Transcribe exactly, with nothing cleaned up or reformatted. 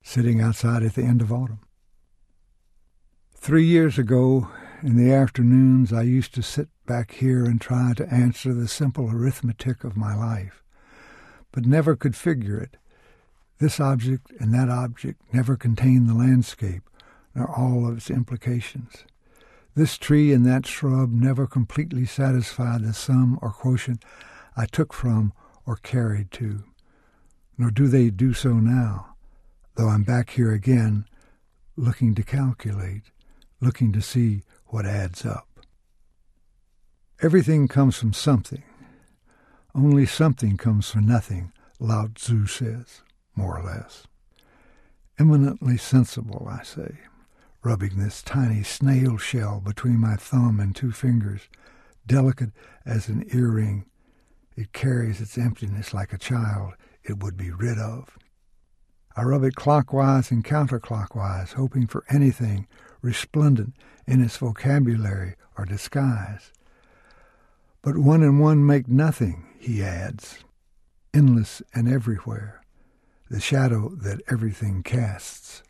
sitting outside at the end of autumn. Three years ago, in the afternoons, I used to sit back here and try to answer the simple arithmetic of my life, but never could figure it. This object and that object never contain the landscape, nor all of its implications. This tree and that shrub never completely satisfied the sum or quotient I took from or carried to, nor do they do so now, though I'm back here again, looking to calculate, looking to see what adds up. Everything comes from something. Only something comes from nothing, Lao Tzu says, more or less. Eminently sensible, I say, rubbing this tiny snail shell between my thumb and two fingers, delicate as an earring. It carries its emptiness like a child it would be rid of. I rub it clockwise and counterclockwise, hoping for anything resplendent in its vocabulary or disguise. But one and one make nothing, he adds, endless and everywhere, the shadow that everything casts.